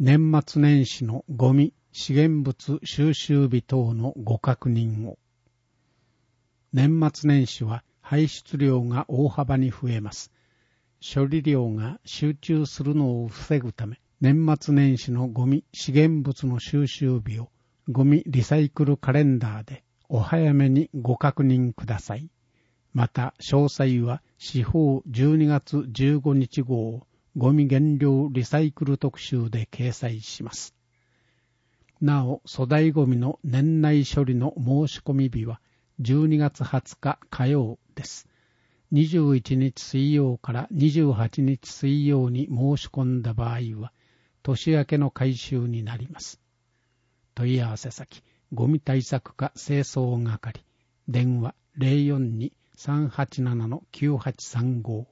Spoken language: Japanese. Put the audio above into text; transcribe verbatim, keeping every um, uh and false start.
年末年始のゴミ、資源物収集日等のご確認を。年末年始は排出量が大幅に増えます。処理量が集中するのを防ぐため、年末年始のゴミ、資源物の収集日をゴミリサイクルカレンダーでお早めにご確認ください。また、詳細は四報じゅうにがつじゅうごにち号ゴミ減量リサイクル特集で掲載します。なお、粗大ゴミの年内処理の申し込み日はじゅうにがつはつか火曜です。にじゅういちにち水曜からにじゅうはちにち水曜に申し込んだ場合は、年明けの回収になります。問い合わせ先、ゴミ対策課清掃係、電話 ゼロよんに さんはちなな きゅうはちさんご